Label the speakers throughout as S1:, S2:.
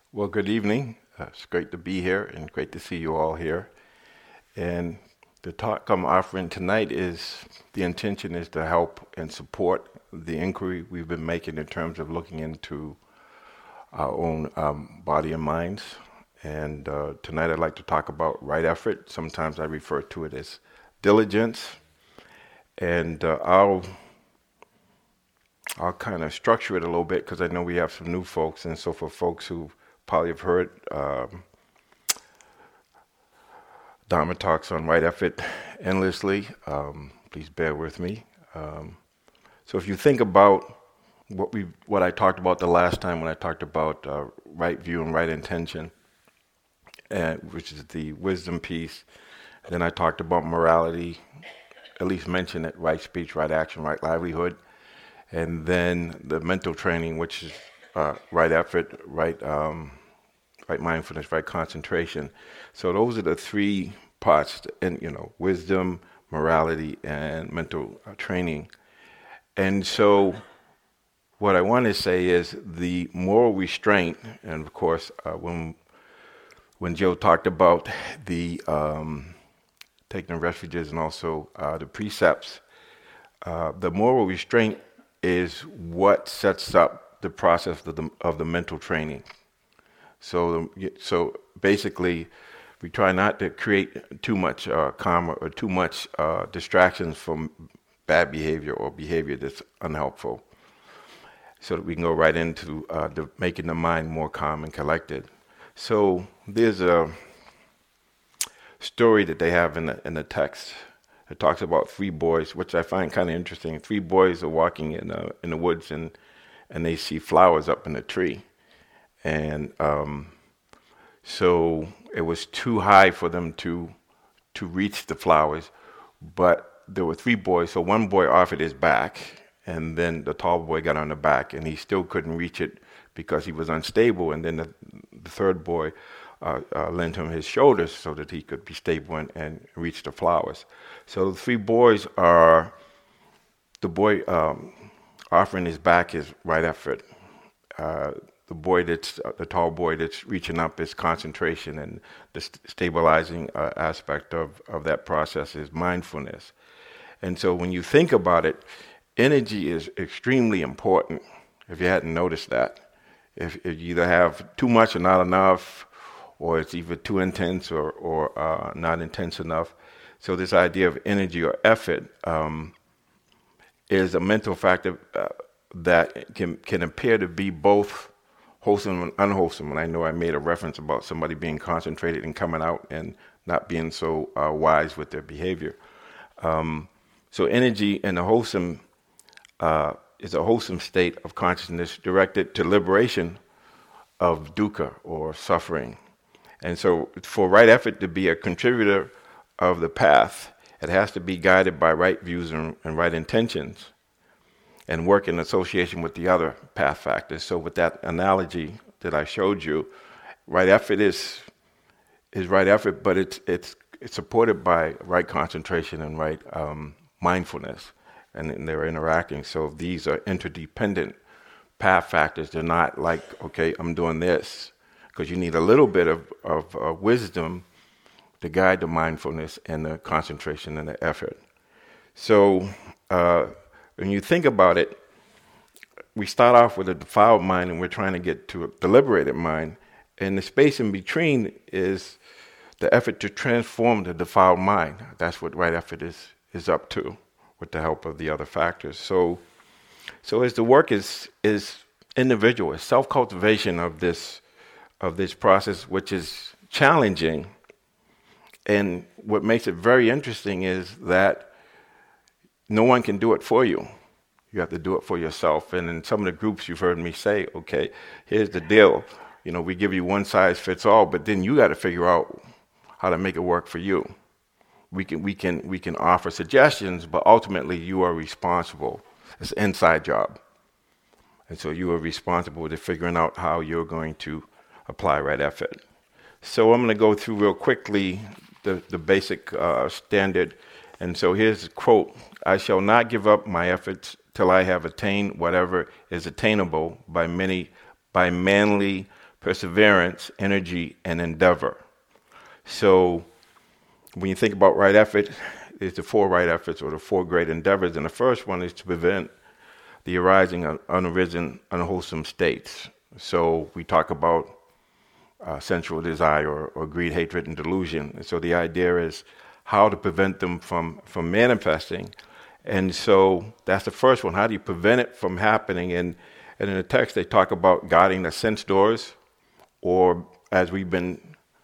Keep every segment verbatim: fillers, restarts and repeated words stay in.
S1: Well, good evening. Uh, it's great to be here and great to see you all here. And the talk I'm offering tonight is the intention is to help and support the inquiry we've been making in terms of looking into our own um, body and minds. And uh, tonight I'd like to talk about right effort. Sometimes I refer to it as diligence. And uh, I'll I'll kind of structure it a little bit because I know we have some new folks, and so for folks who probably have heard um, Dharma talks on right effort endlessly, um, please bear with me. Um, so if you think about what we what I talked about the last time when I talked about uh, right view and right intention, and which is the wisdom piece, then I talked about morality, at least mention it, right speech, right action, right livelihood. And then the mental training, which is uh, right effort, right um, right mindfulness, right concentration. So those are the three parts, and you know, wisdom, morality, and mental uh, training. And so what I want to say is the moral restraint, and of course, uh, when when Joe talked about the um, taking the refuges and also uh, the precepts, uh, the moral restraint is what sets up the process of the, of the mental training. So, so basically, we try not to create too much uh, karma or too much uh, distractions from bad behavior or behavior that's unhelpful, so that we can go right into uh, the, making the mind more calm and collected. So there's a story that they have in the in the text. It talks about three boys, which I find kind of interesting. Three boys are walking in uh, in the woods, and and they see flowers up in a tree, and um, so it was too high for them to to reach the flowers. But there were three boys, so one boy offered his back, and then the tall boy got on the back, and he still couldn't reach it because he was unstable. And then the, the third boy Uh, uh, lent him his shoulders so that he could be stable and, and reach the flowers. So the three boys are, the boy um, offering his back is right effort. Uh, the boy that's, uh, the tall boy that's reaching up is concentration, and the st- stabilizing uh, aspect of, of that process is mindfulness. And so when you think about it, energy is extremely important, if you hadn't noticed that. If, if you either have too much or not enough, or it's either too intense or, or uh, not intense enough. So this idea of energy or effort um, is a mental factor uh, that can can appear to be both wholesome and unwholesome. And I know I made a reference about somebody being concentrated and coming out and not being so uh, wise with their behavior. Um, so energy in a wholesome uh, is a wholesome state of consciousness directed to liberation of dukkha or suffering. And so for right effort to be a contributor of the path, it has to be guided by right views and, and right intentions and work in association with the other path factors. So with that analogy that I showed you, right effort is is right effort, but it's it's it's supported by right concentration and right um, mindfulness, and, and they're interacting. So these are interdependent path factors. They're not like, okay, I'm doing this, because you need a little bit of, of uh, wisdom to guide the mindfulness and the concentration and the effort. So uh, when you think about it, we start off with a defiled mind, and we're trying to get to a deliberated mind. And the space in between is the effort to transform the defiled mind. That's what right effort is is up to, with the help of the other factors. So, so as the work is is individual, it's self-cultivation of this of this process, which is challenging. And what makes it very interesting is that no one can do it for you. You have to do it for yourself. And in some of the groups you've heard me say, okay, here's the deal. You know, we give you one size fits all, but then you got to figure out how to make it work for you. We can we can we can offer suggestions, but ultimately you are responsible. It's an inside job. And so you are responsible to figuring out how you're going to apply right effort. So I'm going to go through real quickly the, the basic uh, standard. And so here's the quote: I shall not give up my efforts till I have attained whatever is attainable by many, by manly perseverance, energy, and endeavor. So when you think about right effort, there's the four right efforts or the four great endeavors. And the first one is to prevent the arising of unarisen, unwholesome states. So we talk about uh, sensual desire or, or greed, hatred, and delusion. And so the idea is how to prevent them from, from manifesting. And so that's the first one. How do you prevent it from happening? And, and in the text, they talk about guarding the sense doors, or as we've been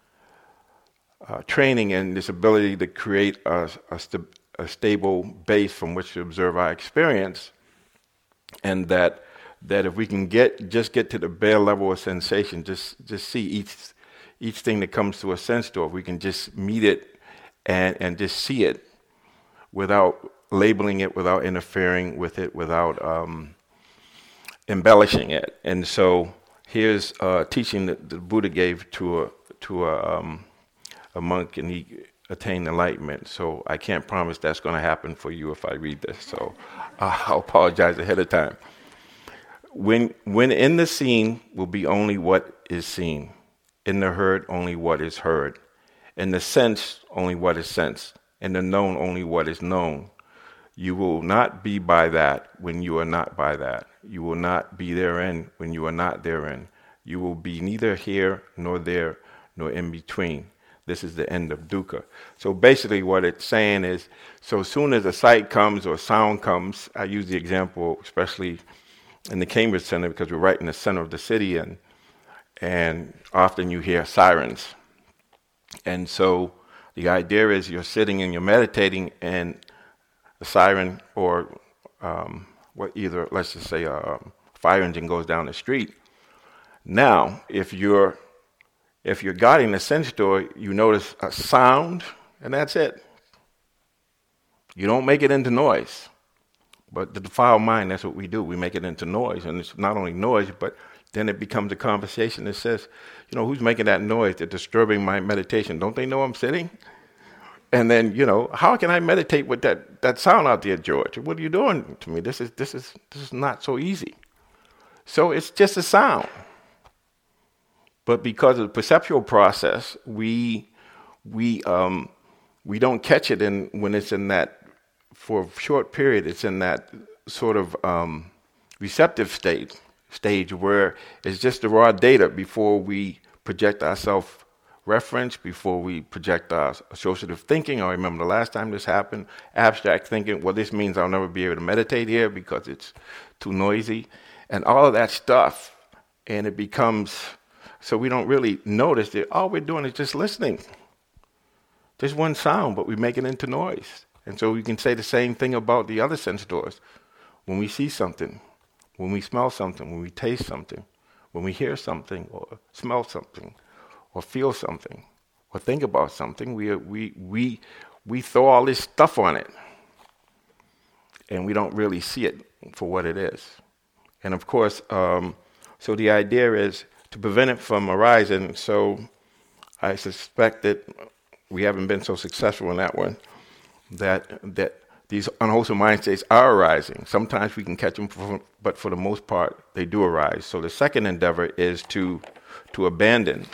S1: uh, training in this ability to create a, a, st- a stable base from which to observe our experience. And that that if we can get just get to the bare level of sensation, just just see each each thing that comes to a sense door, if we can just meet it and, and just see it without labeling it, without interfering with it, without um, embellishing it. And so here's a teaching that the Buddha gave to a to a, um, a monk, and he attained enlightenment. So I can't promise that's going to happen for you if I read this. So uh, I'll apologize ahead of time. When when in the seen will be only what is seen, in the heard only what is heard, in the sense only what is sensed, in the known only what is known. You will not be by that when you are not by that. You will not be therein when you are not therein. You will be neither here nor there nor in between. This is the end of dukkha. So basically what it's saying is, so soon as a sight comes or sound comes, I use the example especially in the Cambridge Center because we're right in the center of the city, and and often you hear sirens. And so the idea is you're sitting and you're meditating, and a siren or um, what either, let's just say a fire engine goes down the street. Now, if you're if you're guarding the sense door, you notice a sound, and that's it. You don't make it into noise. But the defiled mind, that's what we do. We make it into noise, and it's not only noise, but then it becomes a conversation that says, you know, who's making that noise? They're disturbing my meditation. Don't they know I'm sitting? And then, you know, how can I meditate with that, that sound out there, George? What are you doing to me? This is this is this is not so easy. So it's just a sound. But because of the perceptual process, we we um, we don't catch it in when it's in that, for a short period, it's in that sort of um, receptive state stage where it's just the raw data before we project our self-reference, before we project our associative thinking. I remember the last time this happened, abstract thinking, well, this means I'll never be able to meditate here because it's too noisy, and all of that stuff, and it becomes, so we don't really notice that all we're doing is just listening. There's one sound, but we make it into noise. And so we can say the same thing about the other sense doors. When we see something, when we smell something, when we taste something, when we hear something or smell something or feel something or think about something, we we we we throw all this stuff on it. And we don't really see it for what it is. And of course, um, so the idea is to prevent it from arising. So I suspect that we haven't been so successful in that one. That that these unwholesome mind states are arising. Sometimes we can catch them, for, but for the most part, they do arise. So the second endeavor is to to abandon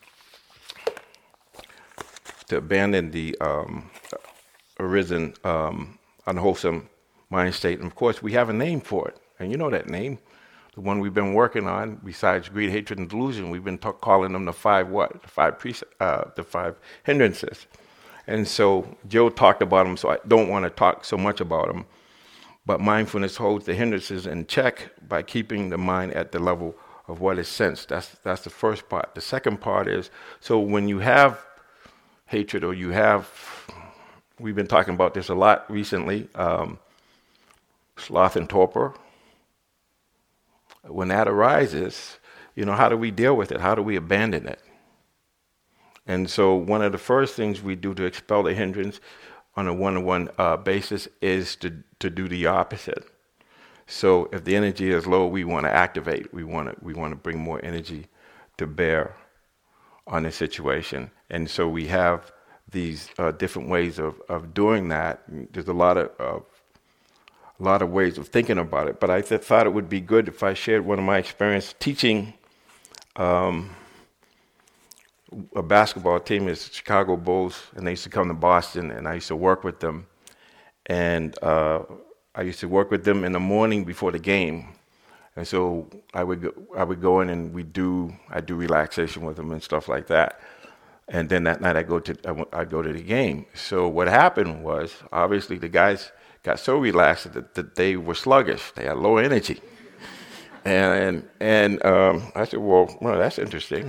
S1: to abandon the um, arisen um, unwholesome mind state. And of course, we have a name for it, and you know that name, the one we've been working on. Besides greed, hatred, and delusion, we've been ta- calling them the five what? The five pre- uh, the five hindrances. And so Joe talked about them, so I don't want to talk so much about them. But mindfulness holds the hindrances in check by keeping the mind at the level of what is sensed. That's that's the first part. The second part is, so when you have hatred or you have, we've been talking about this a lot recently, um, sloth and torpor. When that arises, you know, how do we deal with it? How do we abandon it? And so one of the first things we do to expel the hindrance on a one-to-one uh, basis is to, to do the opposite. So if the energy is low, we want to activate. We want to we want to bring more energy to bear on the situation. And so we have these uh, different ways of, of doing that. There's a lot of uh, a lot of ways of thinking about it. But I th- thought it would be good if I shared one of my experience teaching um, a basketball team is Chicago Bulls, and they used to come to Boston, and I used to work with them. And uh, I used to work with them in the morning before the game. And so I would go, I would go in and we do I do relaxation with them and stuff like that. And then that night I go to I I'd go to the game. So what happened was obviously the guys got so relaxed that, that they were sluggish. They had low energy. And and um, I said, well, well, that's interesting.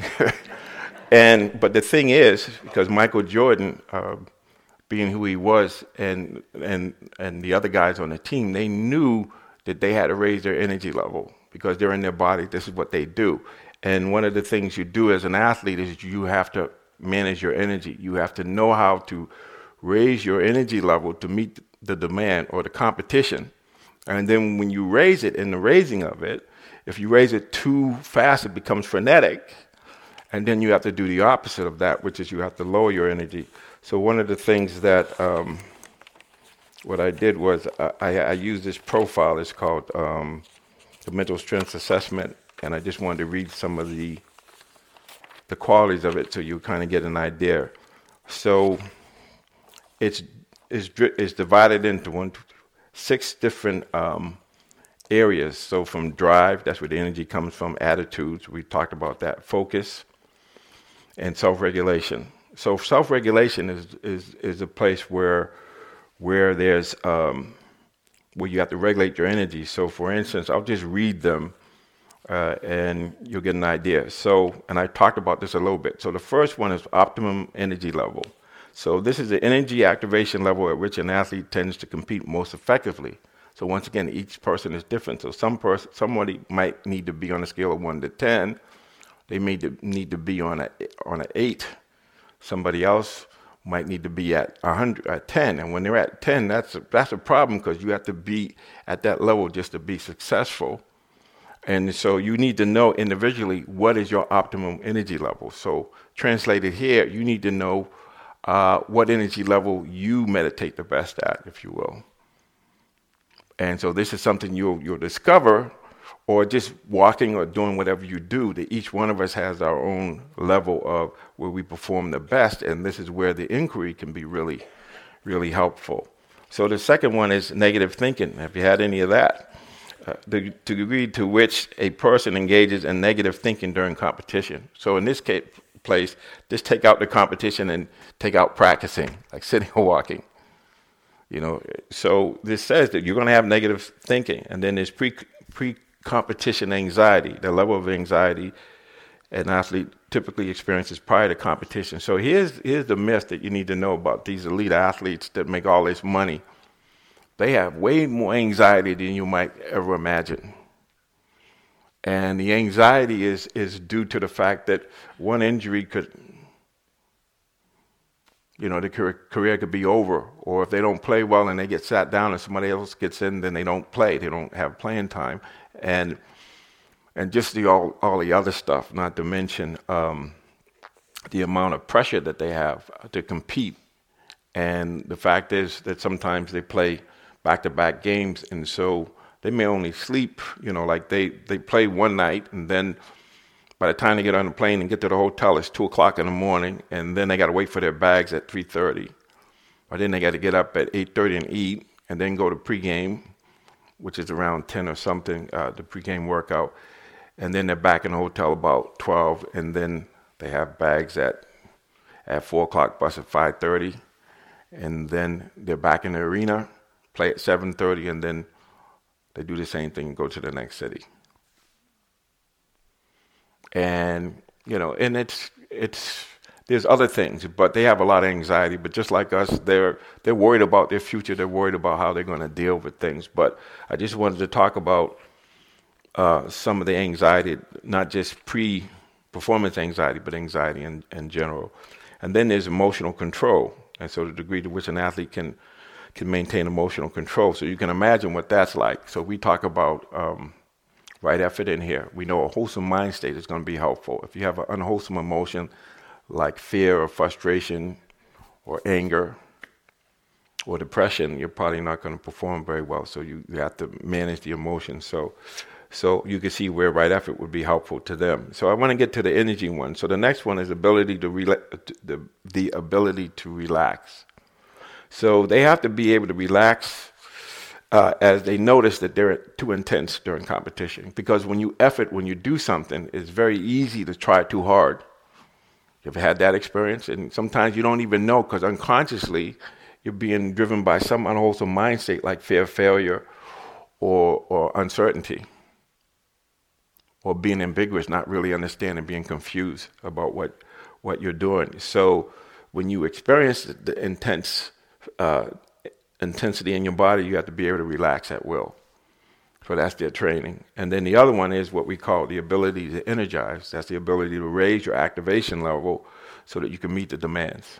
S1: and but the thing is, because Michael Jordan, uh, being who he was, and and and the other guys on the team, they knew that they had to raise their energy level because they're in their body. This is what they do. And one of the things you do as an athlete is you have to manage your energy. You have to know how to raise your energy level to meet the demand or the competition. And then when you raise it, in the raising of it, if you raise it too fast, it becomes frenetic. And then you have to do the opposite of that, which is you have to lower your energy. So one of the things that um, what I did was I, I used this profile. It's called um, the Mental Strength Assessment. And I just wanted to read some of the the qualities of it so you kind of get an idea. So it's, it's, it's divided into one, two, six different um, areas. So from drive, that's where the energy comes from, attitudes, we talked about that, focus, and self-regulation. So self-regulation is is is a place where where there's um, where you have to regulate your energy. So for instance, I'll just read them uh, and you'll get an idea. So, and I talked about this a little bit. So the first one is optimum energy level. So this is the energy activation level at which an athlete tends to compete most effectively. So once again, each person is different. So some person, somebody might need to be on a scale of one to ten. They may need to be on a on an eight. Somebody else might need to be at a hundred, at ten. And when they're at ten, that's a, that's a problem because you have to be at that level just to be successful. And so you need to know individually what is your optimum energy level. So translated here, you need to know uh, what energy level you meditate the best at, if you will. And so this is something you'll you'll discover, or just walking or doing whatever you do, that each one of us has our own level of where we perform the best, and this is where the inquiry can be really, really helpful. So the second one is negative thinking. Have you had any of that? Uh, the, the degree to which a person engages in negative thinking during competition. So in this case, place, just take out the competition and take out practicing, like sitting or walking. You know, so this says that you're going to have negative thinking, and then there's pre pre-competition anxiety, the level of anxiety an athlete typically experiences prior to competition. So here's here's the myth that you need to know about these elite athletes that make all this money. They have way more anxiety than you might ever imagine. And the anxiety is is due to the fact that one injury could, you know, the career could be over. Or if they don't play well and they get sat down and somebody else gets in, then they don't play. They don't have playing time. And and just the all, all the other stuff, not to mention um, the amount of pressure that they have to compete. And the fact is that sometimes they play back-to-back games, and so they may only sleep, you know, like they, they play one night, and then by the time they get on the plane and get to the hotel, it's two o'clock in the morning, and then they got to wait for their bags at three thirty. Or then they got to get up at eight thirty and eat, and then go to pregame, which is around ten or something, uh, the pregame workout. And then they're back in the hotel about twelve, and then they have bags at at four o'clock, bus at five thirty, and then they're back in the arena, play at seven thirty, and then they do the same thing and go to the next city. And, you know, and it's, it's, there's other things, but they have a lot of anxiety, but just like us, they're, they're worried about their future. They're worried about how they're going to deal with things. But I just wanted to talk about uh, some of the anxiety, not just pre-performance anxiety, but anxiety in, in general. And then there's emotional control. And so the degree to which an athlete can can maintain emotional control. So you can imagine what that's like. So we talk about um, right effort in here. We know a wholesome mind state is going to be helpful. If you have an unwholesome emotion like fear or frustration or anger or depression, you're probably not going to perform very well. So you, you have to manage the emotions. So So you can see where right effort would be helpful to them. So I want to get to the energy one. So the next one is ability to rela- the, the ability to relax. So they have to be able to relax uh, as they notice that they're too intense during competition. Because when you effort, when you do something, it's very easy to try too hard. You ever had that experience? And sometimes you don't even know because unconsciously you're being driven by some unwholesome mind state like fear of failure or, or uncertainty. Or being ambiguous, not really understanding, being confused about what, what you're doing. So when you experience the intense uh, intensity in your body, you have to be able to relax at will. So that's their training. And then the other one is what we call the ability to energize. That's the ability to raise your activation level so that you can meet the demands.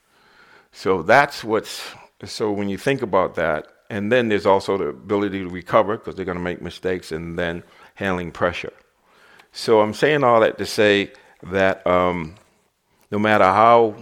S1: So that's what's, so when you think about that, and then there's also the ability to recover because they're going to make mistakes, and then handling pressure. So I'm saying all that to say that um, no matter how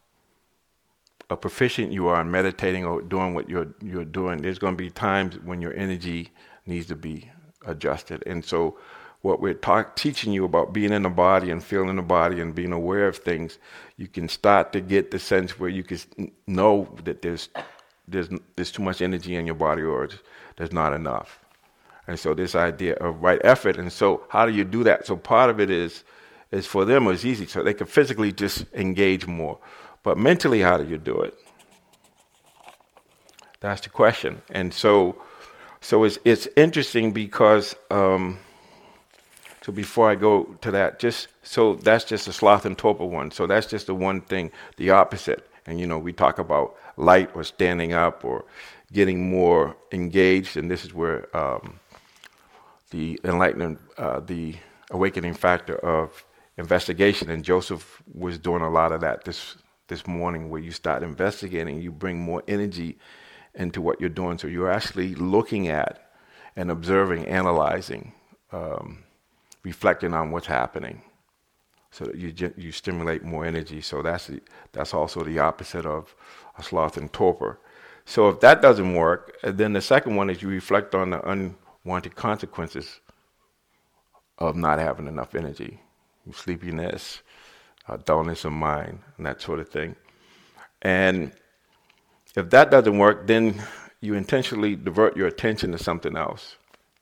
S1: uh, proficient you are in meditating or doing what you're you're doing, there's going to be times when your energy needs to be adjusted. And so what we're talk, teaching you about being in the body and feeling the body and being aware of things, you can start to get the sense where you can know that there's there's there's too much energy in your body or there's not enough. And so this idea of right effort, and so how do you do that? So part of it is, is for them it's easy, so they can physically just engage more. But mentally, how do you do it? That's the question. And so, so it's it's interesting because, um, so before I go to that, just so that's just a sloth and torpor one. So that's just the one thing, the opposite. And you know, we talk about light or standing up or getting more engaged, and this is where um, the enlightenment, uh, the awakening factor of investigation. And Joseph was doing a lot of that this this morning, where you start investigating, you bring more energy into what you're doing. So you're actually looking at and observing, analyzing, um, reflecting on what's happening, so that you you stimulate more energy. So that's the, that's also the opposite of a sloth and torpor. So if that doesn't work, then the second one is you reflect on the unwanted consequences of not having enough energy, sleepiness, uh, dullness of mind, and that sort of thing. And if that doesn't work, then you intentionally divert your attention to something else.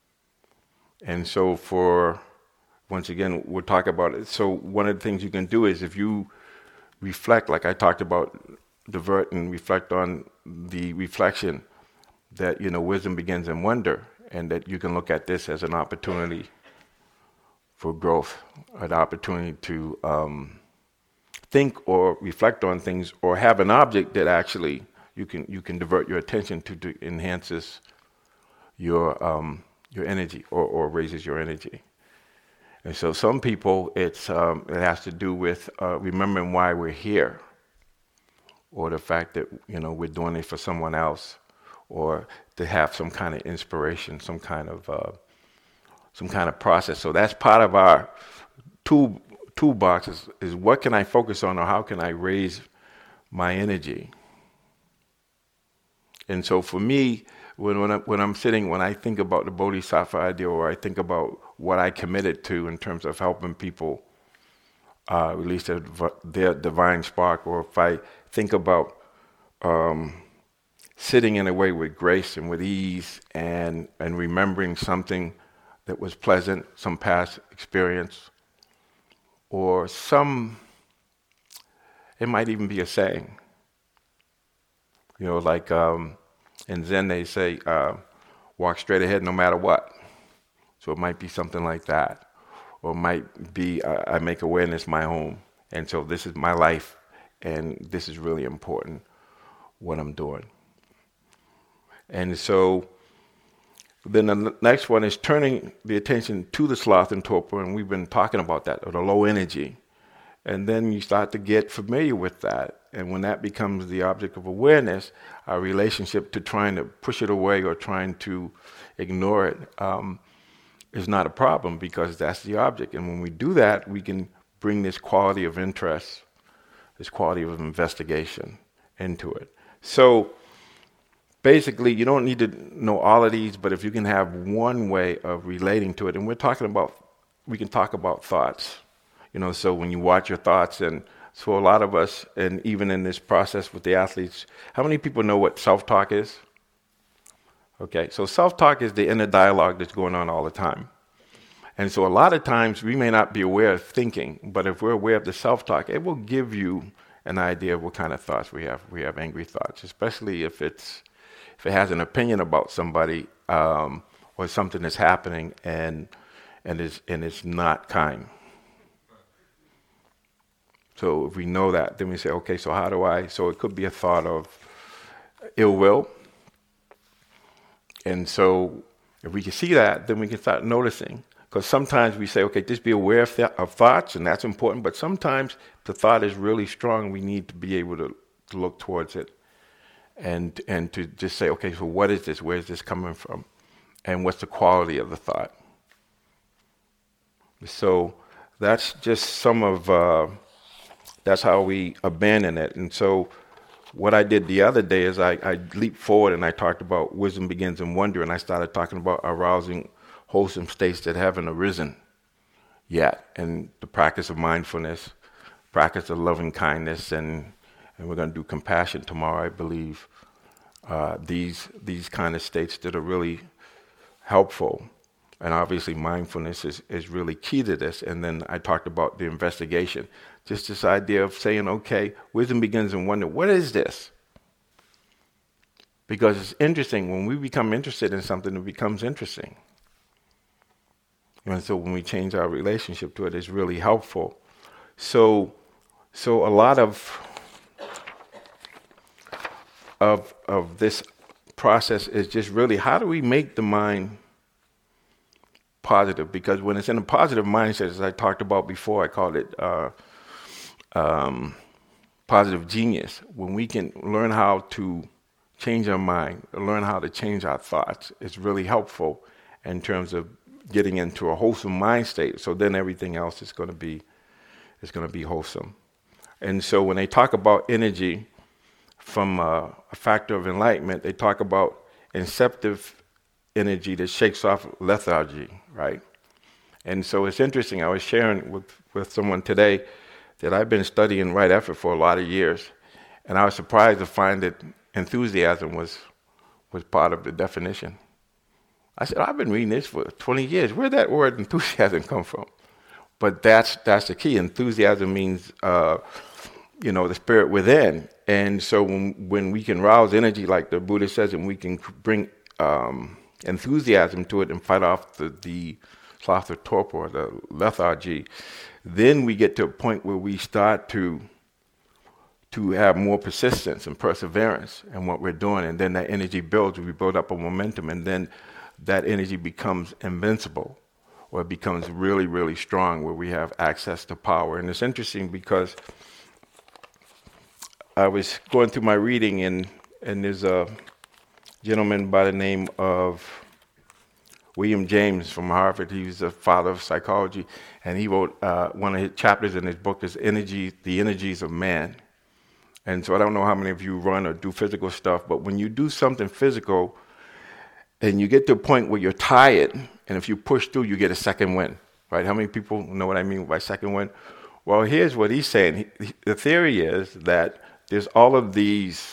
S1: And so for, once again, we'll talk about it. So one of the things you can do is if you reflect, like I talked about, divert and reflect on the reflection that, you know, wisdom begins in wonder, and that you can look at this as an opportunity for growth, an opportunity to um, think or reflect on things, or have an object that actually you can you can divert your attention to, to enhances your um, your energy or, or raises your energy. And so some people, it's um, it has to do with uh, remembering why we're here, or the fact that, you know, we're doing it for someone else, or to have some kind of inspiration, some kind of uh, some kind of process. So that's part of our tool toolbox is, is what can I focus on, or how can I raise my energy? And so for me, when when, I, when I'm sitting, when I think about the Bodhisattva idea, or I think about what I committed to in terms of helping people uh, release their, their divine spark, or if I think about um, sitting in a way with grace and with ease, and, and remembering something that was pleasant, some past experience, or some, it might even be a saying. You know, like um, in Zen they say, uh, walk straight ahead no matter what. So it might be something like that. Or it might be, uh, I make awareness my home. And so this is my life, and this is really important, what I'm doing. And so then the next one is turning the attention to the sloth and torpor, and we've been talking about that, or the low energy. And then you start to get familiar with that. And when that becomes the object of awareness, our relationship to trying to push it away or trying to ignore it um, is not a problem, because that's the object. And when we do that, we can bring this quality of interest, this quality of investigation into it. So basically, you don't need to know all of these, but if you can have one way of relating to it, and we're talking about, we can talk about thoughts, you know, so when you watch your thoughts, and so a lot of us, and even in this process with the athletes, how many people know what self-talk is? Okay, so self-talk is the inner dialogue that's going on all the time. And so a lot of times we may not be aware of thinking, but if we're aware of the self-talk, it will give you an idea of what kind of thoughts we have. We have angry thoughts, especially if it's if it has an opinion about somebody um, or something that's happening and and is and it's not kind. So if we know that, then we say, okay, so how do I? So it could be a thought of ill will, and so if we can see that, then we can start noticing. Because sometimes we say, okay, just be aware of, th- of thoughts, and that's important. But sometimes the thought is really strong. We need to be able to, to look towards it and and to just say, okay, so what is this? Where is this coming from? And what's the quality of the thought? So that's just some of, uh, that's how we abandon it. And so what I did the other day is I, I leaped forward and I talked about wisdom begins in wonder, and I started talking about arousing wholesome states that haven't arisen yet, and the practice of mindfulness, practice of loving kindness, and and we're going to do compassion tomorrow, I believe. Uh, these these kind of states that are really helpful, and obviously mindfulness is, is really key to this. And then I talked about the investigation, just this idea of saying, okay, wisdom begins in wonder. What is this? Because it's interesting, when we become interested in something, it becomes interesting. And so when we change our relationship to it, it's really helpful. So, so a lot of of of this process is just really, how do we make the mind positive? Because when it's in a positive mindset, as I talked about before, I called it uh, um, positive genius. When we can learn how to change our mind, learn how to change our thoughts, it's really helpful in terms of getting into a wholesome mind state. So then everything else is going to be is going to be wholesome. And so when they talk about energy from uh, a factor of enlightenment, they talk about inceptive energy that shakes off lethargy, right? And so it's interesting. I was sharing with, with someone today that I've been studying right effort for a lot of years, and I was surprised to find that enthusiasm was was part of the definition. I said, I've been reading this for twenty years. Where'd that word enthusiasm come from? But that's that's the key. Enthusiasm means, uh, you know, the spirit within. And so when, when we can rouse energy, like the Buddha says, and we can bring um, enthusiasm to it and fight off the, the sloth or torpor, the lethargy, then we get to a point where we start to to have more persistence and perseverance in what we're doing. And then that energy builds. We build up a momentum, and then that energy becomes invincible, or it becomes really, really strong, where we have access to power. And it's interesting because I was going through my reading, and, and there's a gentleman by the name of William James from Harvard. He was the father of psychology, and he wrote uh, one of his chapters in his book is Energy, The Energies of Man. And so I don't know how many of you run or do physical stuff, but when you do something physical, and you get to a point where you're tired, and if you push through, you get a second wind, right? How many people know what I mean by second wind? Well, here's what he's saying. He, he, the theory is that there's all of these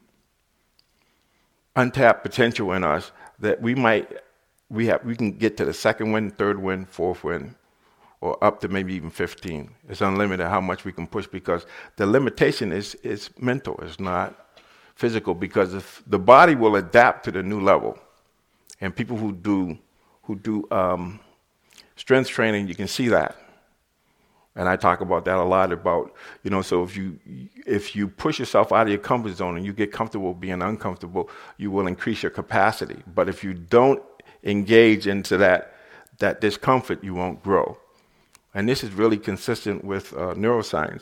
S1: untapped potential in us that we might, we have, we can get to the second wind, third wind, fourth wind, or up to maybe even fifteen. It's unlimited how much we can push, because the limitation is is mental, it's not physical, because if the body will adapt to the new level. And people who do who do um, strength training, you can see that. And I talk about that a lot, about, you know, so if you if you push yourself out of your comfort zone and you get comfortable being uncomfortable, you will increase your capacity. But if you don't engage into that that discomfort, you won't grow. And this is really consistent with uh, neuroscience,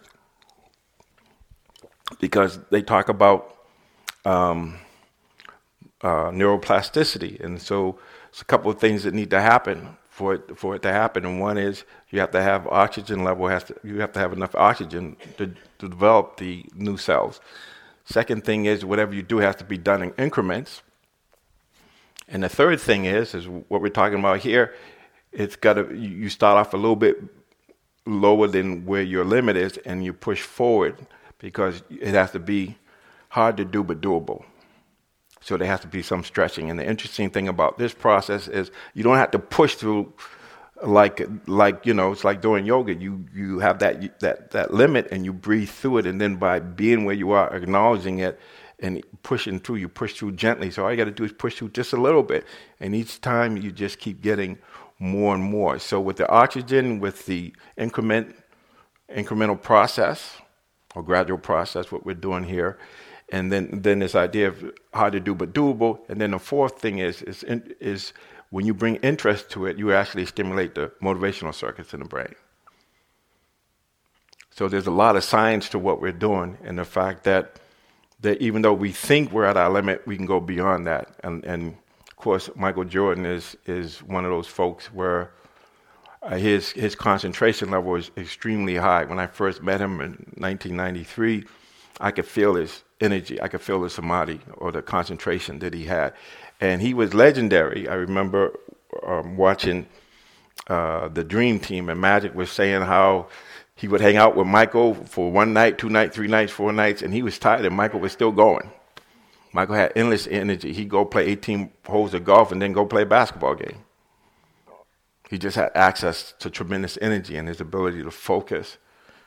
S1: because they talk about um, uh, neuroplasticity. And so it's a couple of things that need to happen for it, for it to happen. And one is you have to have oxygen level, has to, you have to have enough oxygen to, to develop the new cells. Second thing is whatever you do has to be done in increments. And the third thing is, is what we're talking about here. It's got to, you start off a little bit lower than where your limit is, and you push forward because it has to be hard to do but doable. So there has to be some stretching. And the interesting thing about this process is you don't have to push through like like you know, it's like doing yoga. You you have that that that limit and you breathe through it, and then by being where you are, acknowledging it and pushing through, you push through gently. So all you got to do is push through just a little bit, and each time you just keep getting more and more. So with the oxygen, with the increment incremental process or gradual process, what we're doing here, and then then this idea of hard to do but doable, and then the fourth thing is is is when you bring interest to it, you actually stimulate the motivational circuits in the brain. So there's a lot of science to what we're doing, and the fact that that even though we think we're at our limit, we can go beyond that. And and of course, Michael Jordan is is one of those folks where uh, his his concentration level is extremely high. When I first met him in nineteen ninety-three, I could feel his energy. I could feel the samadhi or the concentration that he had. And he was legendary. I remember um, watching uh, the Dream Team, and Magic was saying how he would hang out with Michael for one night, two nights, three nights, four nights, and he was tired, and Michael was still going. Michael had endless energy. He'd go play eighteen holes of golf and then go play a basketball game. He just had access to tremendous energy, and his ability to focus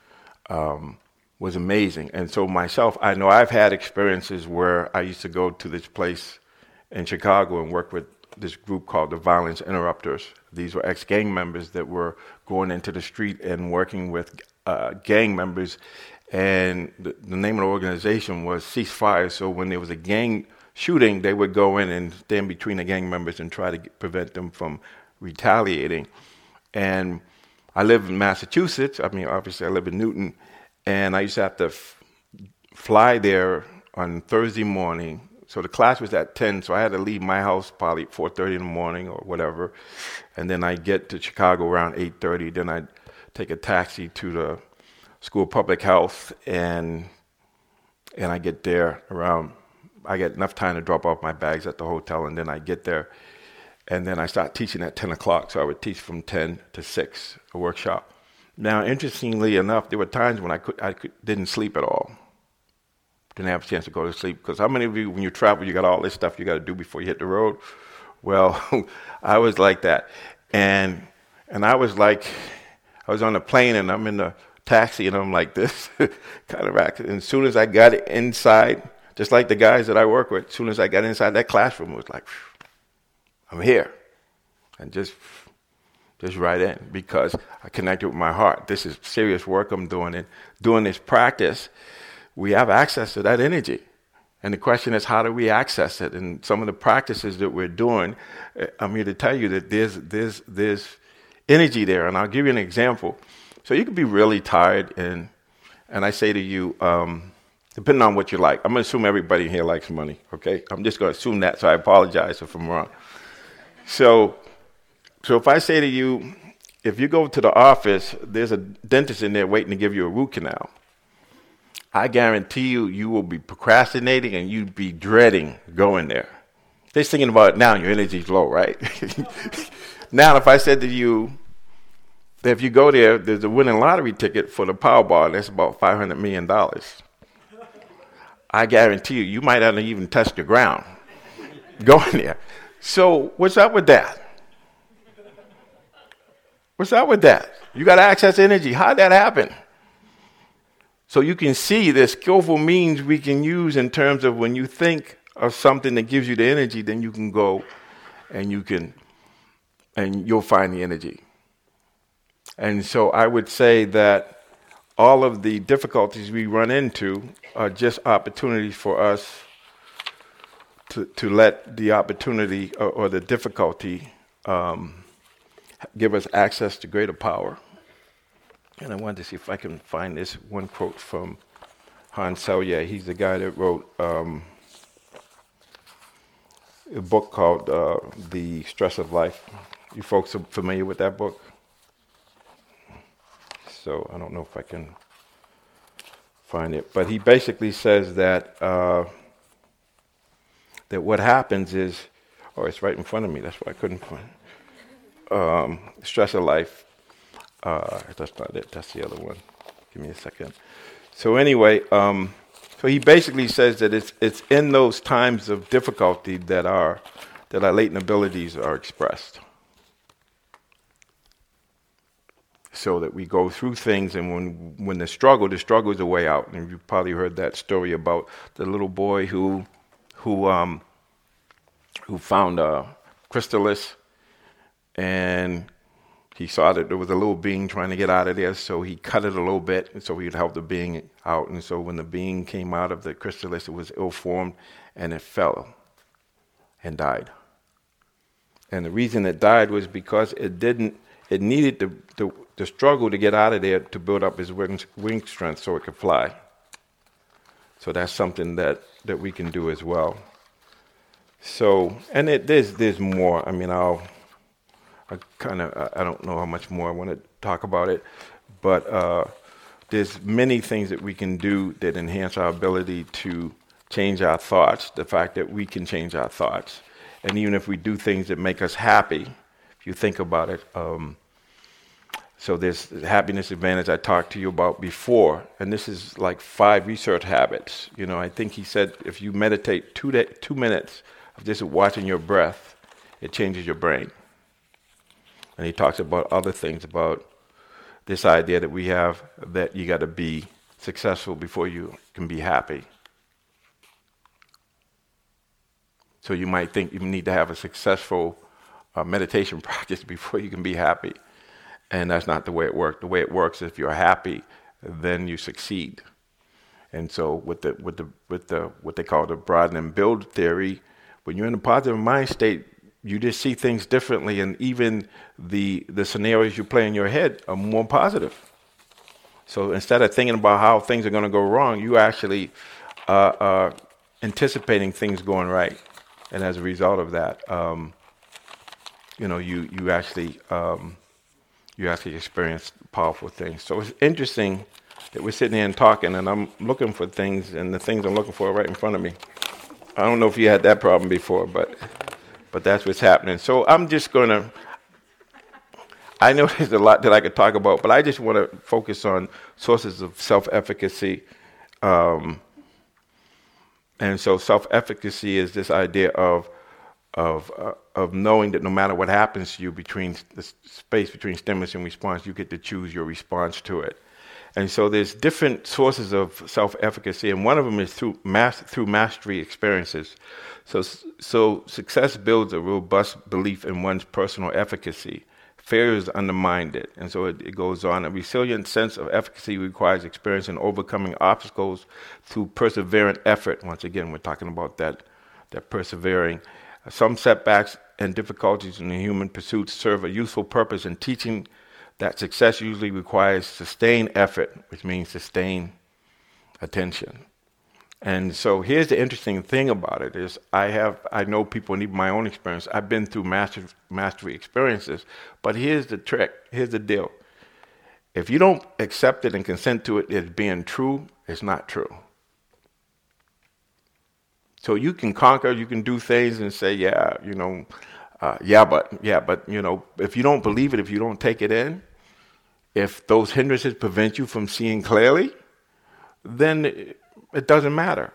S1: um, was amazing. And so myself, I know I've had experiences where I used to go to this place in Chicago and work with this group called the Violence Interrupters. These were ex-gang members that were going into the street and working with uh, gang members. And the, the name of the organization was Ceasefire. So when there was a gang shooting, they would go in and stand between the gang members and try to get, prevent them from retaliating. And I live in Massachusetts. I mean, obviously I live in Newton. And I used to have to f- fly there on Thursday morning. So the class was at ten, so I had to leave my house probably at four thirty in the morning or whatever. And then I get to Chicago around eight thirty. Then I take a taxi to the School of Public Health, and and I get there around, I get enough time to drop off my bags at the hotel, and then I get there. And then I start teaching at ten o'clock, so I would teach from ten to six, a workshop. Now, interestingly enough, there were times when I could I could, didn't sleep at all. Didn't have a chance to go to sleep. Because how many of you, when you travel, you got all this stuff you got to do before you hit the road? Well, I was like that. And and I was like, I was on a plane and I'm in the taxi and I'm like this, kind of acting. And as soon as I got inside, just like the guys that I work with, as soon as I got inside that classroom, it was like, I'm here. And just, just right in, because I connected with my heart. This is serious work I'm doing. And doing this practice, we have access to that energy. And the question is, how do we access it? And some of the practices that we're doing, I'm here to tell you that there's there's there's energy there. And I'll give you an example. So you could be really tired, and and I say to you, um, depending on what you like, I'm going to assume everybody here likes money, okay? I'm just going to assume that, so I apologize if I'm wrong. So, so if I say to you, if you go to the office, there's a dentist in there waiting to give you a root canal. I guarantee you, you will be procrastinating and you'd be dreading going there. Just thinking about it now, your energy's low, right? Now, if I said to you that if you go there, there's a winning lottery ticket for the Powerball, that's about five hundred million dollars. I guarantee you, you might not even touch the ground going there. So what's up with that? What's up with that? You got to access energy. How'd that happen? So you can see the skillful means we can use in terms of when you think of something that gives you the energy, then you can go and you can, and you'll find the energy. And so I would say that all of the difficulties we run into are just opportunities for us to, to let the opportunity or, or the difficulty um, give us access to greater power. And I wanted to see if I can find this one quote from Hans Selye. He's the guy that wrote um, a book called uh, The Stress of Life. You folks are familiar with that book? So I don't know if I can find it. But he basically says that uh, that what happens is, oh, it's right in front of me. That's why I couldn't find it. Um, stress of life. Uh, that's not it. That's the other one. Give me a second. So anyway, um, so he basically says that it's it's in those times of difficulty that our that our latent abilities are expressed. So that we go through things, and when when the struggle, the struggle is a way out. And you've probably heard that story about the little boy who who um, who found a chrysalis, and he saw that there was a little being trying to get out of there, so he cut it a little bit, and so he would help the being out. And so when the being came out of the chrysalis, it was ill-formed, and it fell and died. And the reason it died was because it didn't. It needed the, the, the struggle to get out of there to build up its wing, wing strength so it could fly. So that's something that, that we can do as well. So, and it, there's there's more. I mean, I'll, I kind of, I don't know how much more I want to talk about it, but uh, there's many things that we can do that enhance our ability to change our thoughts, the fact that we can change our thoughts. And even if we do things that make us happy, if you think about it, um, so there's the happiness advantage I talked to you about before, and this is like five research habits. You know, I think he said if you meditate two day, two minutes of just watching your breath, it changes your brain. And he talks about other things, about this idea that we have that you got to be successful before you can be happy. So you might think you need to have a successful uh, meditation practice before you can be happy. And that's not the way it works. The way it works is if you're happy, then you succeed. And so with the with the with the what they call the broaden and build theory, when you're in a positive mind state, you just see things differently, and even the the scenarios you play in your head are more positive. So instead of thinking about how things are going to go wrong, you actually uh, are anticipating things going right. And as a result of that, um, you know, you you actually um, you actually experience powerful things. So it's interesting that we're sitting here and talking, and I'm looking for things, and the things I'm looking for are right in front of me. I don't know if you had that problem before, but but that's what's happening. So I'm just going to, I know there's a lot that I could talk about, but I just want to focus on sources of self-efficacy. Um, and so self-efficacy is this idea of of uh, of knowing that no matter what happens to you between the space between stimulus and response, you get to choose your response to it. And so there's different sources of self-efficacy, and one of them is through mas- through mastery experiences. So so success builds a robust belief in one's personal efficacy. Failure is undermined it. And so it, it goes on. A resilient sense of efficacy requires experience in overcoming obstacles through perseverant effort. Once again, we're talking about that, that persevering. Some setbacks and difficulties in the human pursuit serve a useful purpose in teaching that success usually requires sustained effort, which means sustained attention. And so here's the interesting thing about it is I have, I know people, and even my own experience, I've been through master, mastery experiences, but here's the trick, here's the deal. If you don't accept it and consent to it as being true, it's not true. So you can conquer, you can do things and say, yeah, you know, uh, yeah, but, yeah, but, you know, if you don't believe it, if you don't take it in, if those hindrances prevent you from seeing clearly, then it, it doesn't matter.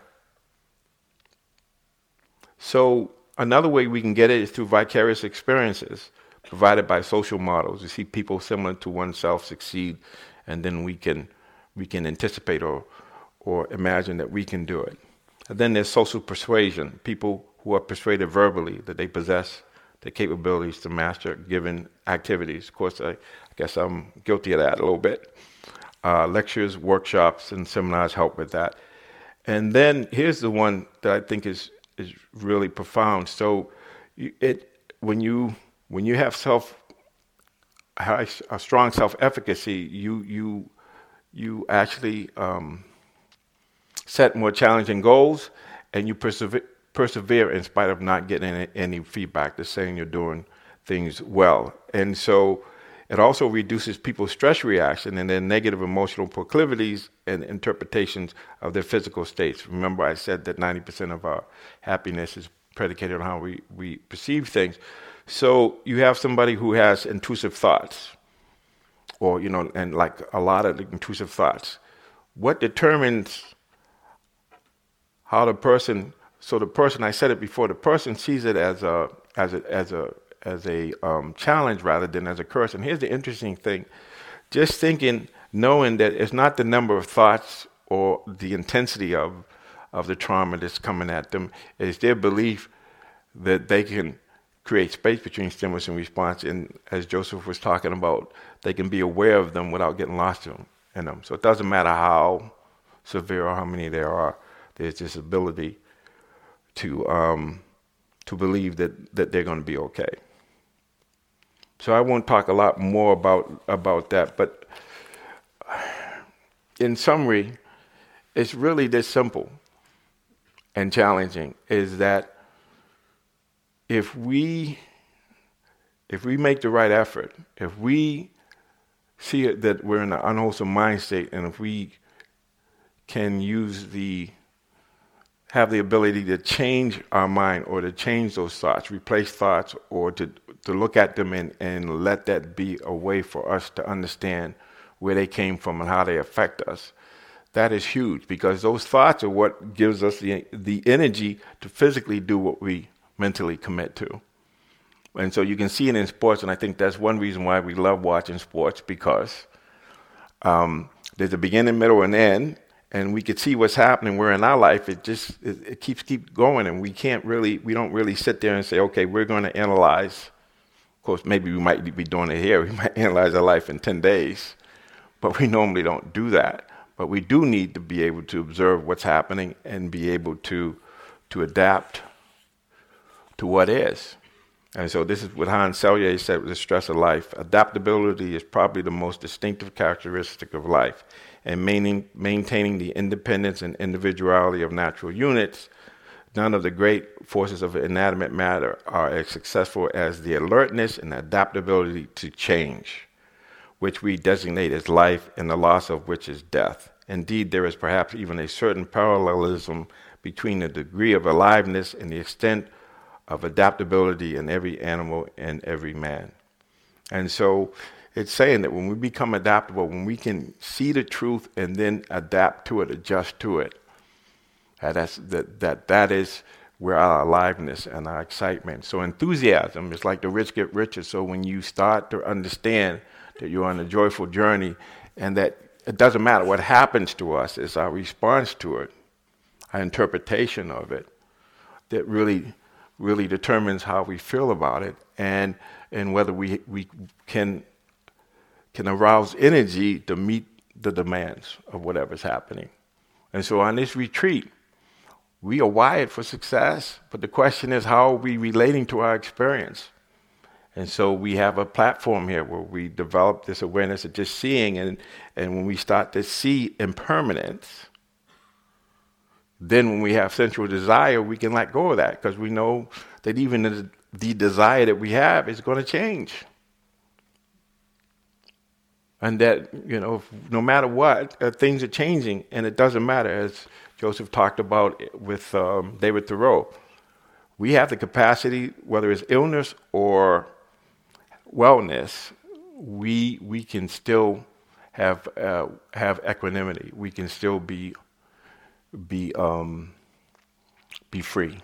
S1: So another way we can get it is through vicarious experiences provided by social models. You see people similar to oneself succeed, and then we can we can anticipate or or imagine that we can do it. And then there's social persuasion, people who are persuaded verbally that they possess the capabilities to master given activities. Of course, I, I guess I'm guilty of that a little bit. Uh, lectures, workshops, and seminars help with that. And then here's the one that I think is is really profound. So you, it when you when you have self a strong self-efficacy, you you you actually um, set more challenging goals, and you persevere persevere in spite of not getting any, any feedback that's saying you're doing things well. And so It also reduces people's stress reaction and their negative emotional proclivities and interpretations of their physical states. Remember, I said that ninety percent of our happiness is predicated on how we, we perceive things. So you have somebody who has intrusive thoughts, or, you know, and like a lot of intrusive thoughts. What determines how the person, so the person, I said it before, the person sees it as a, as a, as a, as a um, challenge rather than as a curse. And here's the interesting thing. Just thinking, knowing that it's not the number of thoughts or the intensity of, of the trauma that's coming at them, it's their belief that they can create space between stimulus and response. And as Joseph was talking about, they can be aware of them without getting lost in them. In them. So it doesn't matter how severe or how many there are, there's this ability to um, to believe that, that they're going to be okay. So I won't talk a lot more about about that, but in summary, it's really this simple and challenging, is that if we if we make the right effort, if we see it that we're in an unwholesome mind state, and if we can use the have the ability to change our mind or to change those thoughts, replace thoughts, or to to look at them and, and let that be a way for us to understand where they came from and how they affect us. That is huge, because those thoughts are what gives us the the energy to physically do what we mentally commit to. And so you can see it in sports, and I think that's one reason why we love watching sports, because um, there's a beginning, middle, and end, and we could see what's happening. Where in our life, it just it, it keeps keep going, and we can't really, we don't really sit there and say, okay, we're going to analyze. Of course, maybe we might be doing it here. We might analyze our life in ten days, but we normally don't do that. But we do need to be able to observe what's happening and be able to to adapt to what is. And so this is what Hans Selye said with the stress of life. Adaptability is probably the most distinctive characteristic of life. And maintaining, maintaining the independence and individuality of natural units, none of the great forces of inanimate matter are as successful as the alertness and adaptability to change, which we designate as life, and the loss of which is death. Indeed, there is perhaps even a certain parallelism between the degree of aliveness and the extent of adaptability in every animal and every man. And so it's saying that when we become adaptable, when we can see the truth and then adapt to it, adjust to it, uh, that's, that, that that is where our aliveness and our excitement. So enthusiasm is like the rich get richer. So when you start to understand that you're on a joyful journey, and that it doesn't matter what happens to us, it's our response to it, our interpretation of it, that really really determines how we feel about it, and and whether we we can can arouse energy to meet the demands of whatever's happening. And so on this retreat, we are wired for success, but the question is, how are we relating to our experience? And so we have a platform here where we develop this awareness of just seeing, and and when we start to see impermanence, then when we have sensual desire, we can let go of that, because we know that even the, the desire that we have is going to change. And that, you know, no matter what, uh, things are changing, and it doesn't matter, as Joseph talked about with um, David Thoreau. We have the capacity, whether it's illness or wellness, we we can still have uh, have equanimity. We can still be be um, be free.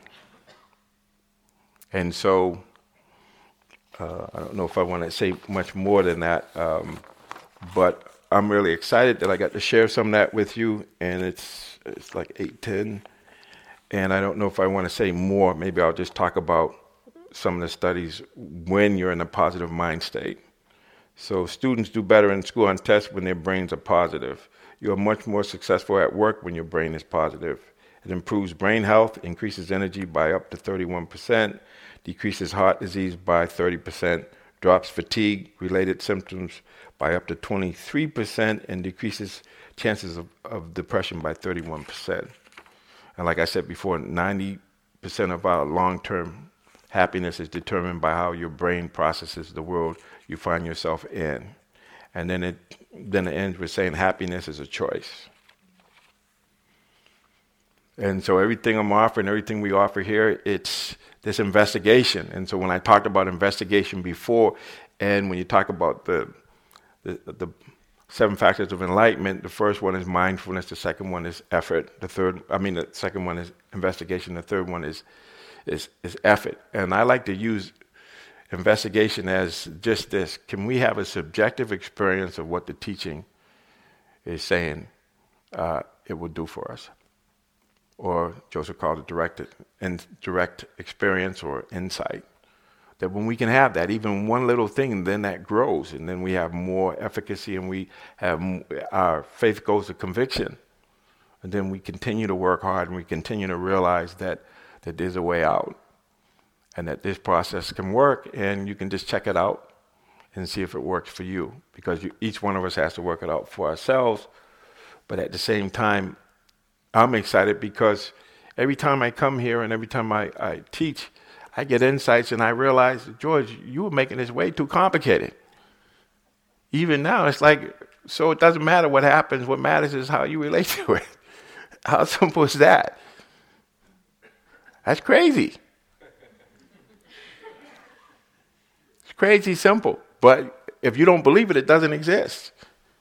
S1: And so uh, I don't know if I want to say much more than that, um, but I'm really excited that I got to share some of that with you, and it's it's like eight ten, and I don't know if I want to say more. Maybe I'll just talk about some of the studies when you're in a positive mind state. So students do better in school on tests when their brains are positive. You're much more successful at work when your brain is positive. It improves brain health, increases energy by up to thirty-one percent, decreases heart disease by thirty percent, drops fatigue-related symptoms by up to twenty-three percent, and decreases chances of, of depression by thirty-one percent. And like I said before, ninety percent of our long-term Happiness is determined by how your brain processes the world you find yourself in. And then it then it ends with saying happiness is a choice. And so everything I'm offering, everything we offer here, it's this investigation. And so when I talked about investigation before, and when you talk about the the, the seven factors of enlightenment, the first one is mindfulness, the second one is effort, the third, I mean, the second one is investigation, the third one is is is effort. And I like to use investigation as just this. Can we have a subjective experience of what the teaching is saying uh, it will do for us? Or Joseph called it direct, in, direct experience or insight. That when we can have that, even one little thing, then that grows, and then we have more efficacy, and we have our faith goes to conviction, and then we continue to work hard, and we continue to realize that that there's a way out, and that this process can work, and you can just check it out and see if it works for you, because you, each one of us has to work it out for ourselves. But at the same time, I'm excited because every time I come here and every time I, I teach, I get insights and I realize, George, you were making this way too complicated. Even now, it's like, so it doesn't matter what happens. What matters is how you relate to it. How simple is that? That's crazy. It's crazy simple. But if you don't believe it, it doesn't exist.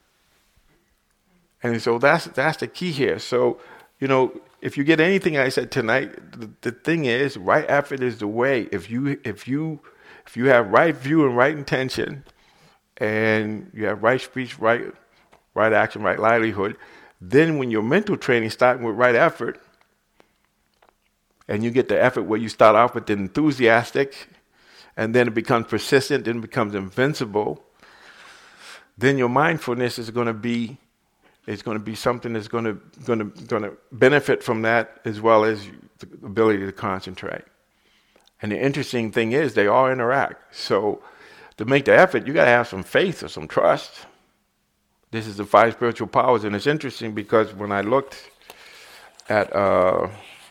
S1: And so that's that's the key here. So, you know, if you get anything I said tonight, the, the thing is, right effort is the way. If you if you if you have right view and right intention, and you have right speech, right right action, right livelihood, then when your mental training starting with right effort, and you get the effort where you start off with the enthusiastic, and then it becomes persistent, then it becomes invincible, then your mindfulness is going to be It's going to be something that's going to going to going to benefit from that, as well as the ability to concentrate. And the interesting thing is, they all interact. So, to make the effort, you got to have some faith or some trust. This is the five spiritual powers, and it's interesting because when I looked at uh,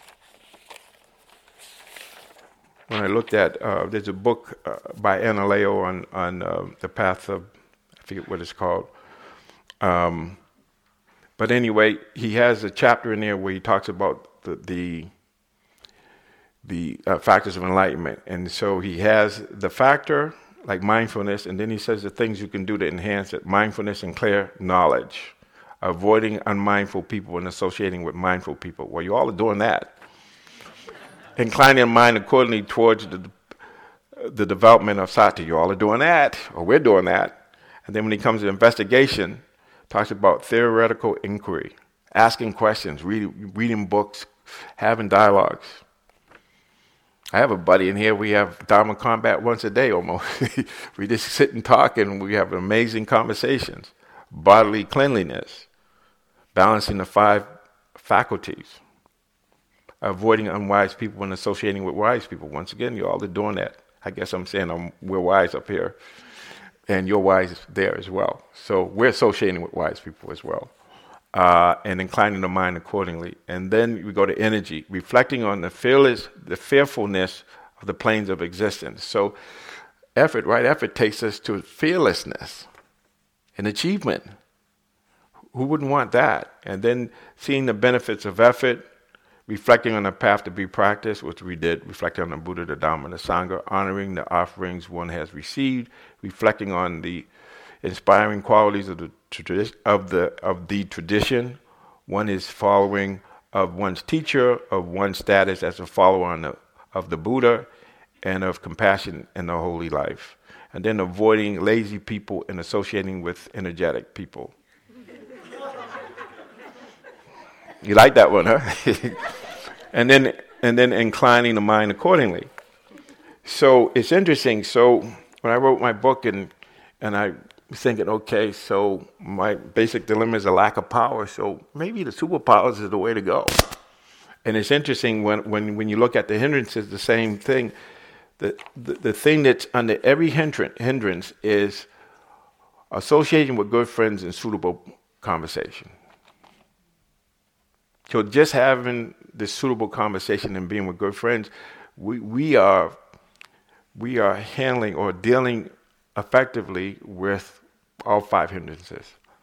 S1: when I looked at uh, there's a book uh, by Analayo on on uh, the path of, I forget what it's called. Um, But anyway, he has a chapter in there where he talks about the the, the uh, factors of enlightenment. And so he has the factor, like mindfulness, and then he says the things you can do to enhance it. Mindfulness and clear knowledge. Avoiding unmindful people and associating with mindful people. Well, you all are doing that. Inclining your mind accordingly towards the, the development of sati. You all are doing that, or we're doing that. And then when he comes to investigation, talks about theoretical inquiry, asking questions, read, reading books, having dialogues. I have a buddy in here. We have Dharma combat once a day almost. We just sit and talk, and we have amazing conversations. Bodily cleanliness, balancing the five faculties, avoiding unwise people and associating with wise people. Once again, you all are doing that. I guess I'm saying I'm, we're wise up here. And you're wise there as well. So we're associating with wise people as well. Uh, and inclining the mind accordingly. And then we go to energy, reflecting on the fearless, the fearfulness of the planes of existence. So effort, right effort takes us to fearlessness and achievement. Who wouldn't want that? And then seeing the benefits of effort, reflecting on the path to be practiced, which we did, reflecting on the Buddha, the Dhamma, and the Sangha, honoring the offerings one has received, reflecting on the inspiring qualities of the tradi- of the of the tradition. One is following of one's teacher, of one's status as a follower on the, of the Buddha, and of compassion in the holy life. And then avoiding lazy people and associating with energetic people. You like that one, huh? and then and then inclining the mind accordingly. So it's interesting. So when I wrote my book and and I was thinking, okay, so my basic dilemma is a lack of power. So maybe the superpowers is the way to go. And it's interesting when when, when you look at the hindrances, the same thing. The, the the thing that's under every hindrance hindrance is associating with good friends and suitable conversation. So just having this suitable conversation and being with good friends, we, we are we are handling or dealing effectively with all five hindrances.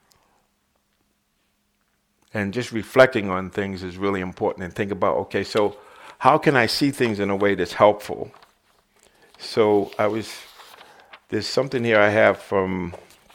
S1: And just reflecting on things is really important, and think about, okay, so how can I see things in a way that's helpful? So I was, there's something here I have from,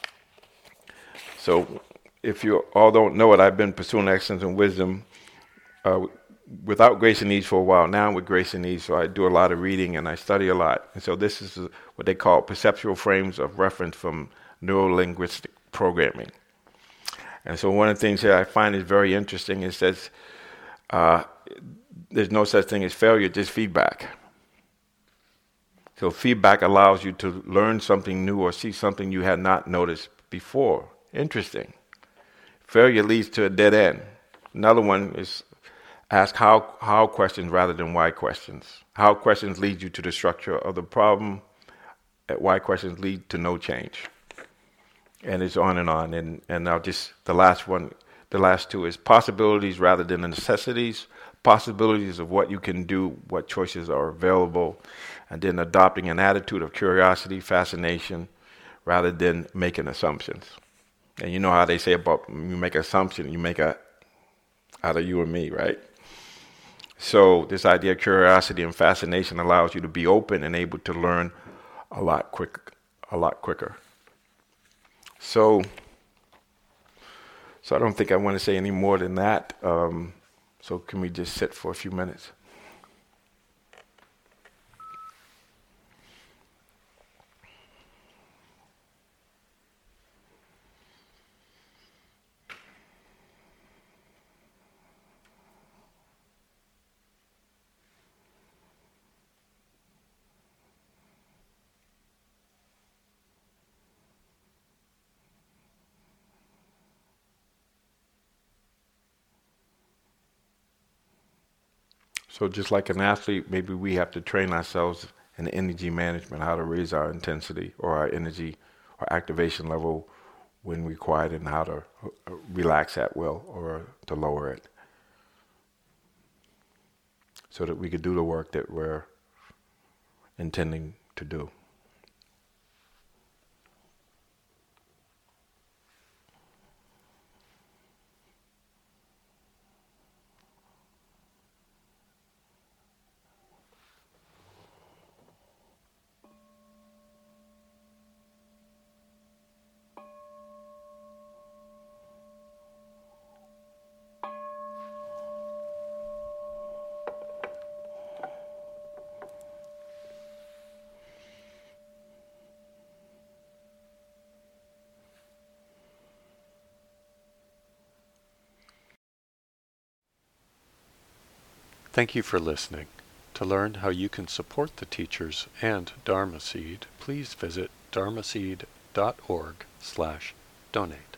S1: so if you all don't know it, I've been pursuing excellence and wisdom uh, without Grace and Ease for a while. Now I'm with Grace and Ease, so I do a lot of reading and I study a lot. And so this is what they call perceptual frames of reference from neuro-linguistic programming. And so one of the things that I find is very interesting is that uh, there's no such thing as failure, just feedback. So feedback allows you to learn something new or see something you had not noticed before. Interesting. Failure leads to a dead end. Another one is ask how how questions rather than why questions. How questions lead you to the structure of the problem. Why questions lead to no change. And it's on and on. And and now just the last one, the last two is possibilities rather than necessities. Possibilities of what you can do, what choices are available, and then adopting an attitude of curiosity, fascination, rather than making assumptions. And you know how they say about you make an assumption, you make a out of you and me, right? So this idea of curiosity and fascination allows you to be open and able to learn a lot quick, a lot quicker. So, so I don't think I want to say any more than that. Um, so can we just sit for a few minutes? So just like an athlete, maybe we have to train ourselves in energy management, how to raise our intensity or our energy or activation level when required, and how to relax at will or to lower it, so that we could do the work that we're intending to do.
S2: Thank you for listening. To learn how you can support the teachers and Dharma Seed, please visit dharmaseed dot org slash donate.